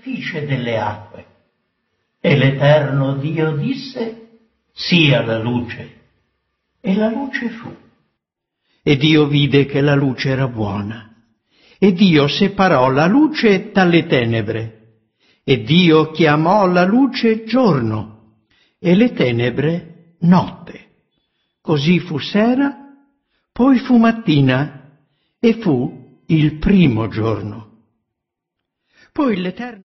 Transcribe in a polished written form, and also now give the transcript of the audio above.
superficie delle acque. E l'Eterno Dio disse: sia la luce. E la luce fu. E Dio vide che la luce era buona. E Dio separò la luce dalle tenebre. E Dio chiamò la luce giorno e le tenebre notte. Così fu sera, poi fu mattina e fu il primo giorno. Poi l'Eterno